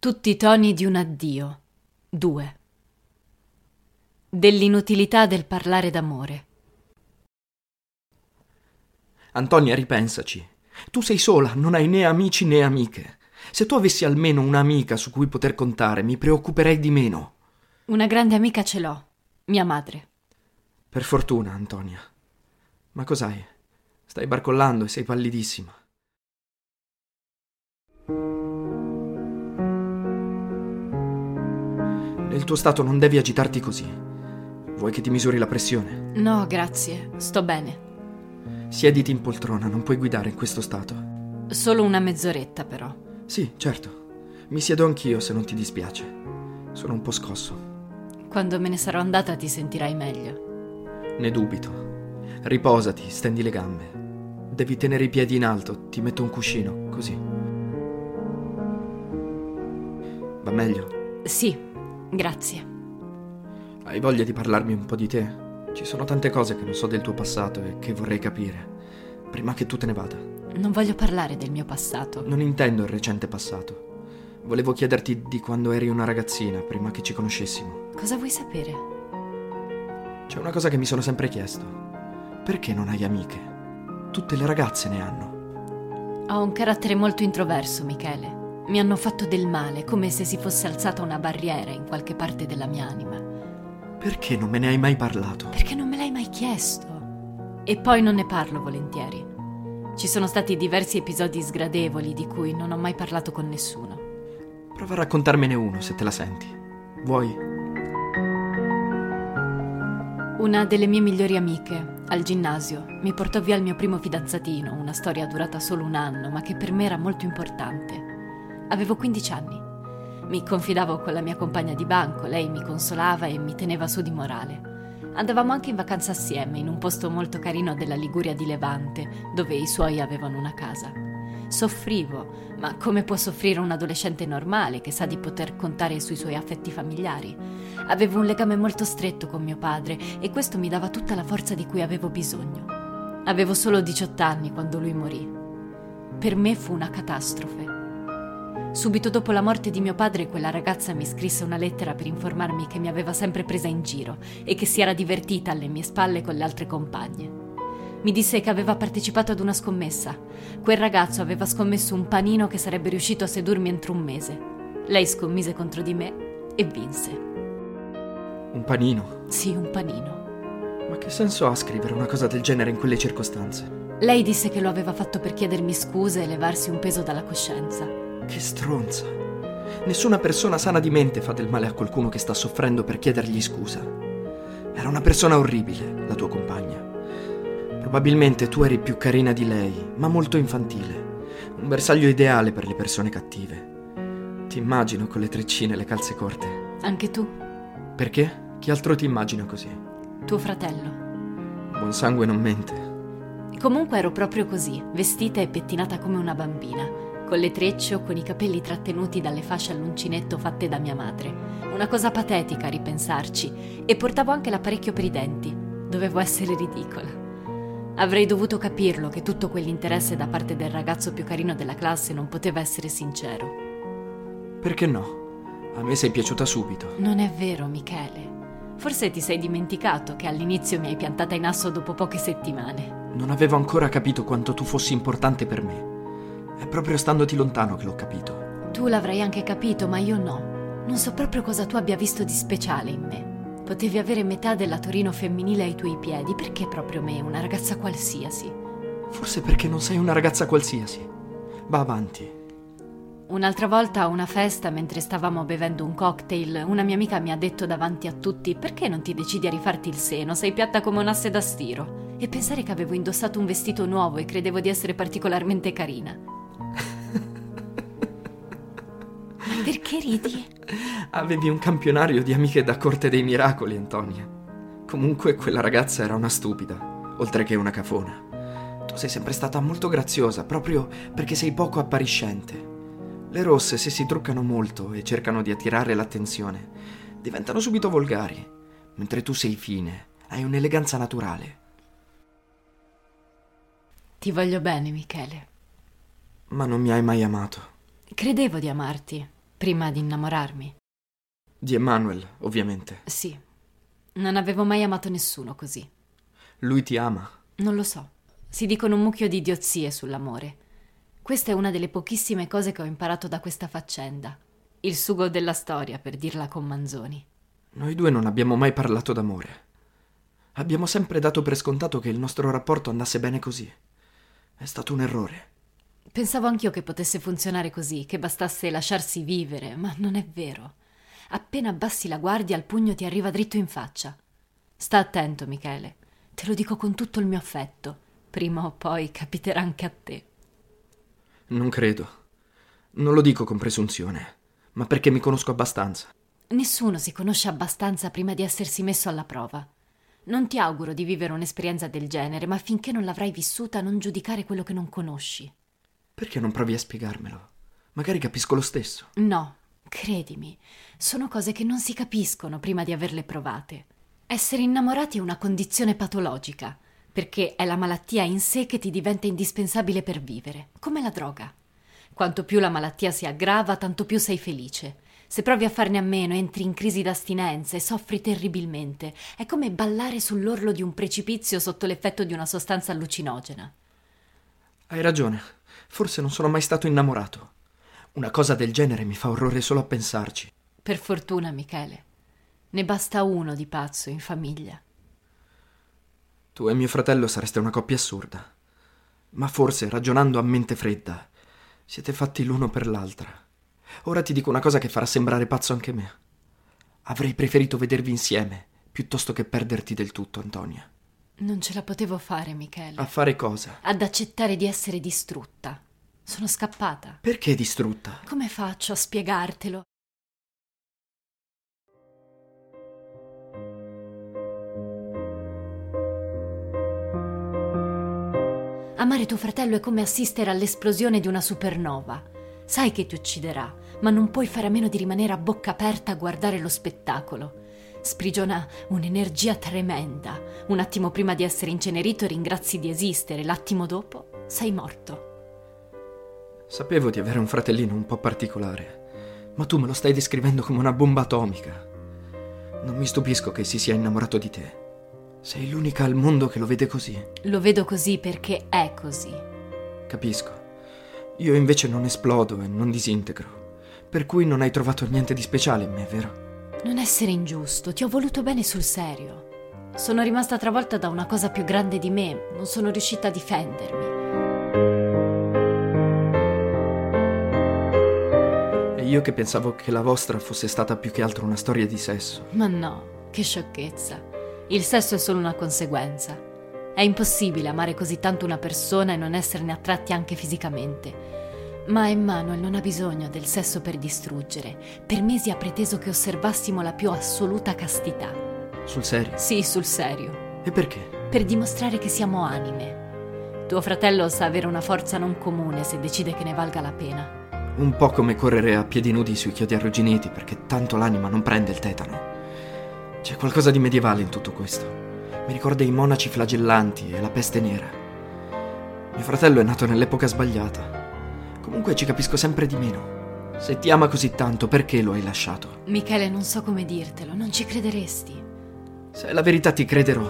Tutti i toni di un addio. 2. Dell'inutilità del parlare d'amore. Antonia, ripensaci. Tu sei sola, non hai né amici né amiche. Se tu avessi almeno un'amica su cui poter contare, mi preoccuperei di meno. Una grande amica ce l'ho, mia madre. Per fortuna, Antonia. Ma cos'hai? Stai barcollando e sei pallidissima. Nel tuo stato non devi agitarti così. Vuoi che ti misuri la pressione? No, grazie, sto bene. Siediti in poltrona, non puoi guidare in questo stato. Solo una mezz'oretta, però. Sì, certo. Mi siedo anch'io se non ti dispiace. Sono un po' scosso. Quando me ne sarò andata ti sentirai meglio. Ne dubito. Riposati, stendi le gambe. Devi tenere i piedi in alto, ti metto un cuscino, così. Va meglio? Sì, grazie. Hai voglia di parlarmi un po' di te? Ci sono tante cose che non so del tuo passato e che vorrei capire, prima che tu te ne vada. Non voglio parlare del mio passato. Non intendo il recente passato. Volevo chiederti di quando eri una ragazzina, prima che ci conoscessimo. Cosa vuoi sapere? C'è una cosa che mi sono sempre chiesto. Perché non hai amiche? Tutte le ragazze ne hanno. Ho un carattere molto introverso, Michele. Mi hanno fatto del male, come se si fosse alzata una barriera in qualche parte della mia anima. Perché non me ne hai mai parlato? Perché non me l'hai mai chiesto. E poi non ne parlo volentieri. Ci sono stati diversi episodi sgradevoli di cui non ho mai parlato con nessuno. Prova a raccontarmene uno, se te la senti. Vuoi? Una delle mie migliori amiche, al ginnasio, mi portò via il mio primo fidanzatino, una storia durata solo un anno, ma che per me era molto importante. Avevo 15 anni. Mi confidavo con la mia compagna di banco, lei mi consolava e mi teneva su di morale. Andavamo anche in vacanza assieme, in un posto molto carino della Liguria di Levante, dove i suoi avevano una casa. Soffrivo, ma come può soffrire un adolescente normale che sa di poter contare sui suoi affetti familiari? Avevo un legame molto stretto con mio padre e questo mi dava tutta la forza di cui avevo bisogno. Avevo solo 18 anni quando lui morì. Per me fu una catastrofe. Subito dopo la morte di mio padre, quella ragazza mi scrisse una lettera per informarmi che mi aveva sempre presa in giro e che si era divertita alle mie spalle con le altre compagne. Mi disse che aveva partecipato ad una scommessa. Quel ragazzo aveva scommesso un panino che sarebbe riuscito a sedurmi entro un mese. Lei scommise contro di me e vinse. Un panino? Sì, un panino. Ma che senso ha scrivere una cosa del genere in quelle circostanze? Lei disse che lo aveva fatto per chiedermi scuse e levarsi un peso dalla coscienza. Che stronza. Nessuna persona sana di mente fa del male a qualcuno che sta soffrendo per chiedergli scusa. Era una persona orribile, la tua compagna. Probabilmente tu eri più carina di lei, ma molto infantile. Un bersaglio ideale per le persone cattive. Ti immagino con le treccine e le calze corte. Anche tu? Perché? Chi altro ti immagina così? Tuo fratello. Buon sangue non mente. Comunque ero proprio così, vestita e pettinata come una bambina, con le trecce o con i capelli trattenuti dalle fasce all'uncinetto fatte da mia madre. Una cosa patetica a ripensarci, e portavo anche l'apparecchio per i denti. Dovevo essere ridicola. Avrei dovuto capirlo che tutto quell'interesse da parte del ragazzo più carino della classe non poteva essere sincero. Perché no? A me sei piaciuta subito. Non è vero, Michele. Forse ti sei dimenticato che all'inizio mi hai piantata in asso dopo poche settimane. Non avevo ancora capito quanto tu fossi importante per me. È proprio standoti lontano che l'ho capito. Tu l'avrai anche capito, ma io no. Non so proprio cosa tu abbia visto di speciale in me. Potevi avere metà della Torino femminile ai tuoi piedi. Perché proprio me, una ragazza qualsiasi? Forse perché non sei una ragazza qualsiasi. Va avanti. Un'altra volta a una festa, mentre stavamo bevendo un cocktail, una mia amica mi ha detto davanti a tutti: perché non ti decidi a rifarti il seno? Sei piatta come un asse da stiro. E pensare che avevo indossato un vestito nuovo e credevo di essere particolarmente carina. Ma perché ridi? Avevi un campionario di amiche da corte dei miracoli, Antonia. Comunque quella ragazza era una stupida, oltre che una cafona. Tu sei sempre stata molto graziosa, proprio perché sei poco appariscente. Le rosse, se si truccano molto e cercano di attirare l'attenzione, diventano subito volgari, mentre tu sei fine, hai un'eleganza naturale. Ti voglio bene, Michele. Ma non mi hai mai amato. Credevo di amarti, Prima di innamorarmi. Di Emmanuel, ovviamente. Sì. Non avevo mai amato nessuno così. Lui ti ama? Non lo so. Si dicono un mucchio di idiozie sull'amore. Questa è una delle pochissime cose che ho imparato da questa faccenda. Il sugo della storia, per dirla con Manzoni. Noi due non abbiamo mai parlato d'amore. Abbiamo sempre dato per scontato che il nostro rapporto andasse bene così. È stato un errore. Pensavo anch'io che potesse funzionare così, che bastasse lasciarsi vivere, ma non è vero. Appena abbassi la guardia, il pugno ti arriva dritto in faccia. Sta attento, Michele. Te lo dico con tutto il mio affetto. Prima o poi capiterà anche a te. Non credo. Non lo dico con presunzione, ma perché mi conosco abbastanza. Nessuno si conosce abbastanza prima di essersi messo alla prova. Non ti auguro di vivere un'esperienza del genere, ma finché non l'avrai vissuta, non giudicare quello che non conosci. Perché non provi a spiegarmelo? Magari capisco lo stesso. No, credimi, sono cose che non si capiscono prima di averle provate. Essere innamorati è una condizione patologica, perché è la malattia in sé che ti diventa indispensabile per vivere, come la droga. Quanto più la malattia si aggrava, tanto più sei felice. Se provi a farne a meno, entri in crisi d'astinenza e soffri terribilmente. È come ballare sull'orlo di un precipizio sotto l'effetto di una sostanza allucinogena. Hai ragione, forse non sono mai stato innamorato. Una cosa del genere mi fa orrore solo a pensarci. Per fortuna, Michele. Ne basta uno di pazzo in famiglia. Tu e mio fratello sareste una coppia assurda. Ma forse, ragionando a mente fredda, siete fatti l'uno per l'altra. Ora ti dico una cosa che farà sembrare pazzo anche me. Avrei preferito vedervi insieme, piuttosto che perderti del tutto, Antonia. Non ce la potevo fare, Michele. A fare cosa? Ad accettare di essere distrutta. Sono scappata. Perché distrutta? Come faccio a spiegartelo? Amare tuo fratello è come assistere all'esplosione di una supernova. Sai che ti ucciderà, ma non puoi fare a meno di rimanere a bocca aperta a guardare lo spettacolo. Sprigiona un'energia tremenda. Un attimo prima di essere incenerito ringrazi di esistere, l'attimo dopo sei morto. Sapevo di avere un fratellino un po' particolare, ma tu me lo stai descrivendo come una bomba atomica. Non mi stupisco che si sia innamorato di te. Sei l'unica al mondo che lo vede così. Lo vedo così perché è così. Capisco. Io invece non esplodo e non disintegro. Per cui non hai trovato niente di speciale in me, vero? Non essere ingiusto, ti ho voluto bene sul serio. Sono rimasta travolta da una cosa più grande di me, non sono riuscita a difendermi. E io che pensavo che la vostra fosse stata più che altro una storia di sesso. Ma no, che sciocchezza. Il sesso è solo una conseguenza. È impossibile amare così tanto una persona e non esserne attratti anche fisicamente. Ma Emmanuel non ha bisogno del sesso per distruggere. Per mesi ha preteso che osservassimo la più assoluta castità. Sul serio? Sì, sul serio. E perché? Per dimostrare che siamo anime. Tuo fratello sa avere una forza non comune se decide che ne valga la pena. Un po' come correre a piedi nudi sui chiodi arrugginiti, perché tanto l'anima non prende il tetano. C'è qualcosa di medievale in tutto questo. Mi ricorda i monaci flagellanti e la peste nera. Mio fratello è nato nell'epoca sbagliata. Comunque ci capisco sempre di meno. Se ti ama così tanto, perché lo hai lasciato? Michele, non so come dirtelo, non ci crederesti. Se è la verità ti crederò.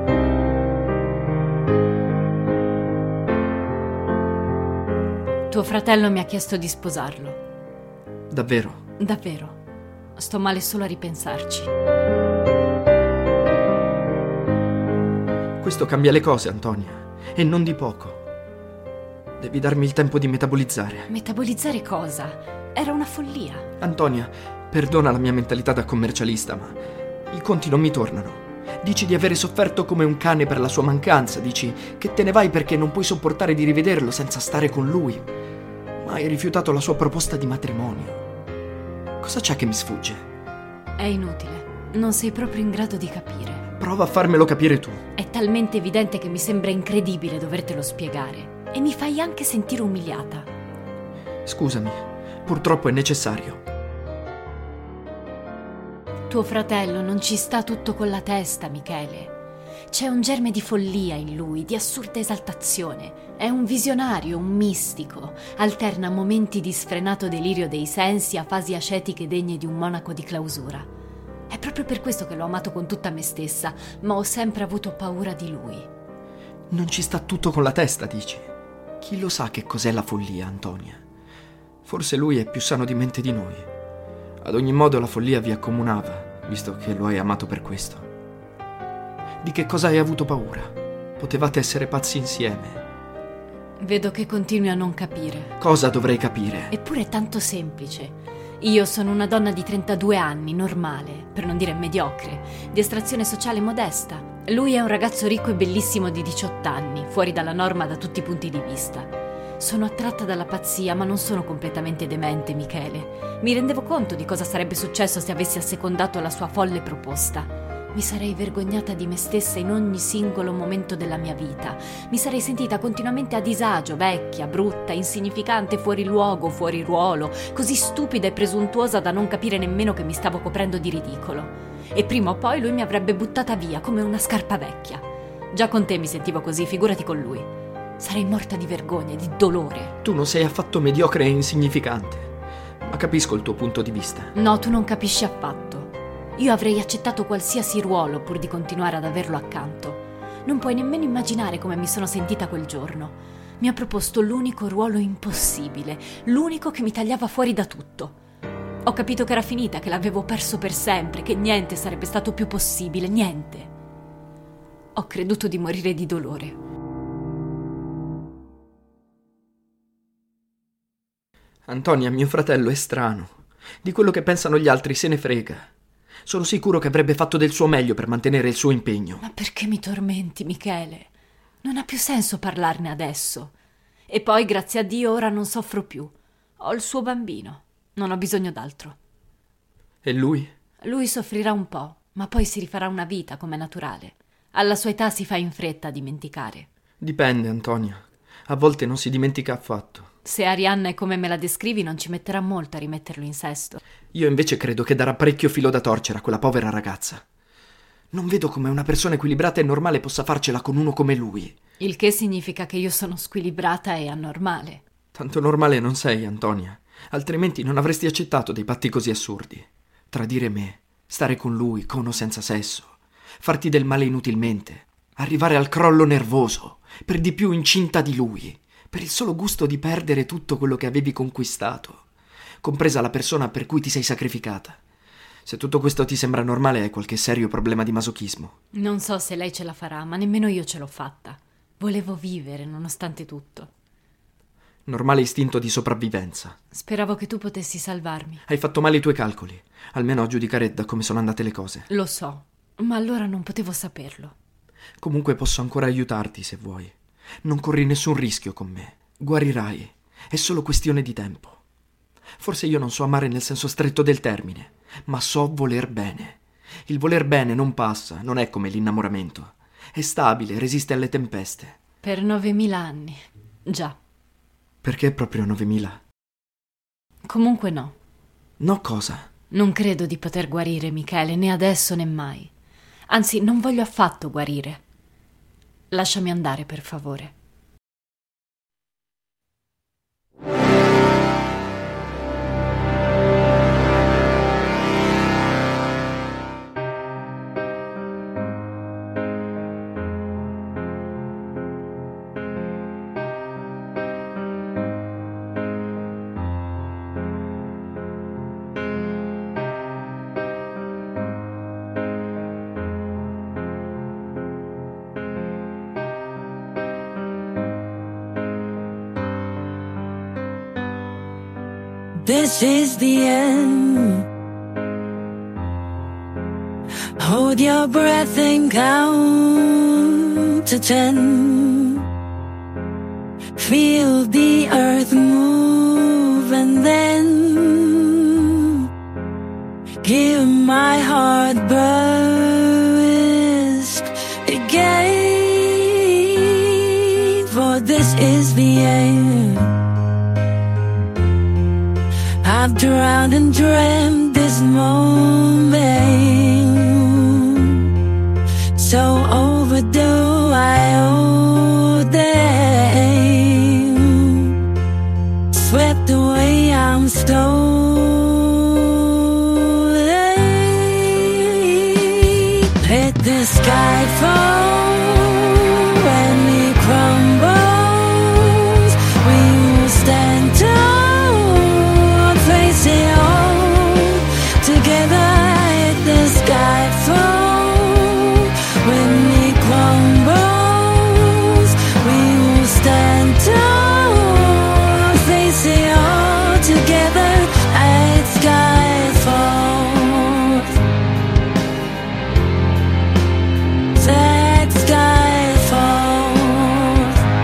Tuo fratello mi ha chiesto di sposarlo. Davvero? Davvero. Sto male solo a ripensarci. Questo cambia le cose, Antonia, e non di poco. Devi darmi il tempo di metabolizzare. Metabolizzare cosa? Era una follia. Antonia, perdona la mia mentalità da commercialista, ma i conti non mi tornano. Dici di avere sofferto come un cane per la sua mancanza, dici che te ne vai perché non puoi sopportare di rivederlo senza stare con lui, ma hai rifiutato la sua proposta di matrimonio. Cosa c'è che mi sfugge? È inutile, non sei proprio in grado di capire. Prova a farmelo capire tu. È talmente evidente che mi sembra incredibile dovertelo spiegare e mi fai anche sentire umiliata. Scusami, purtroppo è necessario. Tuo fratello non ci sta tutto con la testa, Michele. C'è un germe di follia in lui, di assurda esaltazione. È un visionario, un mistico. Alterna momenti di sfrenato delirio dei sensi a fasi ascetiche degne di un monaco di clausura. È proprio per questo che l'ho amato con tutta me stessa, ma ho sempre avuto paura di lui. Non ci sta tutto con la testa, dici? Chi lo sa che cos'è la follia, Antonia? Forse lui è più sano di mente di noi. Ad ogni modo la follia vi accomunava, visto che lo hai amato per questo. Di che cosa hai avuto paura? Potevate essere pazzi insieme. Vedo che continui a non capire. Cosa dovrei capire? Eppure è tanto semplice. Io sono una donna di 32 anni, normale, per non dire mediocre, di estrazione sociale modesta. Lui è un ragazzo ricco e bellissimo di 18 anni, fuori dalla norma da tutti i punti di vista. Sono attratta dalla pazzia, ma non sono completamente demente, Michele. Mi rendevo conto di cosa sarebbe successo se avessi assecondato la sua folle proposta. Mi sarei vergognata di me stessa in ogni singolo momento della mia vita. Mi sarei sentita continuamente a disagio, vecchia, brutta, insignificante, fuori luogo, fuori ruolo, così stupida e presuntuosa da non capire nemmeno che mi stavo coprendo di ridicolo. E prima o poi lui mi avrebbe buttata via come una scarpa vecchia. Già con te mi sentivo così, figurati con lui. Sarei morta di vergogna e di dolore. Tu non sei affatto mediocre e insignificante, ma capisco il tuo punto di vista. No, tu non capisci affatto. Io avrei accettato qualsiasi ruolo pur di continuare ad averlo accanto. Non puoi nemmeno immaginare come mi sono sentita quel giorno. Mi ha proposto l'unico ruolo impossibile, l'unico che mi tagliava fuori da tutto. Ho capito che era finita, che l'avevo perso per sempre, che niente sarebbe stato più possibile, niente. Ho creduto di morire di dolore. Antonia, mio fratello, è strano. Di quello che pensano gli altri se ne frega. Sono sicuro che avrebbe fatto del suo meglio per mantenere il suo impegno. Ma perché mi tormenti, Michele? Non ha più senso parlarne adesso. E poi, grazie a Dio, ora non soffro più. Ho il suo bambino. Non ho bisogno d'altro. E lui? Lui soffrirà un po', ma poi si rifarà una vita, come naturale. Alla sua età si fa in fretta a dimenticare. Dipende, Antonia. A volte non si dimentica affatto. Se Arianna è come me la descrivi, non ci metterà molto a rimetterlo in sesto. Io invece credo che darà parecchio filo da torcere a quella povera ragazza. Non vedo come una persona equilibrata e normale possa farcela con uno come lui. Il che significa che io sono squilibrata e anormale. Tanto normale non sei, Antonia. Altrimenti non avresti accettato dei patti così assurdi. Tradire me, stare con lui, con o senza sesso, farti del male inutilmente, arrivare al crollo nervoso, per di più incinta di lui, per il solo gusto di perdere tutto quello che avevi conquistato, compresa la persona per cui ti sei sacrificata. Se tutto questo ti sembra normale, hai qualche serio problema di masochismo. Non so se lei ce la farà, ma nemmeno io ce l'ho fatta. Volevo vivere, nonostante tutto. Normale istinto di sopravvivenza. Speravo che tu potessi salvarmi. Hai fatto male i tuoi calcoli, almeno a giudicare da come sono andate le cose. Lo so, ma allora non potevo saperlo. Comunque posso ancora aiutarti se vuoi. Non corri nessun rischio con me. Guarirai. È solo questione di tempo. Forse io non so amare nel senso stretto del termine, ma so voler bene. Il voler bene non passa, non è come l'innamoramento. È stabile, resiste alle tempeste. Per 9000 anni. Già. Perché proprio 9000? Comunque no. No cosa? Non credo di poter guarire, Michele, né adesso né mai. Anzi, non voglio affatto guarire. Lasciami andare, per favore. This is the end. Hold your breath and count to 10. Feel the earth move and then hear my heart burst again. For this is the end. I've drowned and dreamt this moment, so overdone. my old name, swept away, I'm stolen. Let the sky fall when it crumbles. We will stand tall, face it all together. Let the sky fall when it crumbles. We will stand tall, face it all together. Let sky fall. Let sky fall.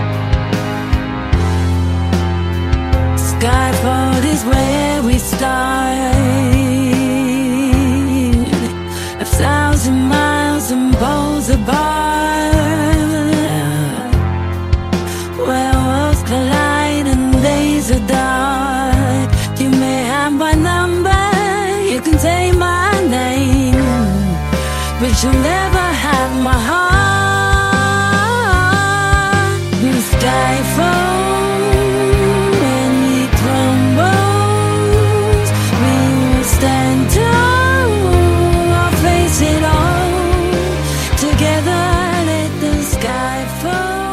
Skyfall is where we start. 1,000 miles and poles apart, where worlds collide and days are dark. You may have my number, you can take my name, but you'll never have my heart. The sky falls when it crumbles. We will stand tall, face it all together. Let the sky fall.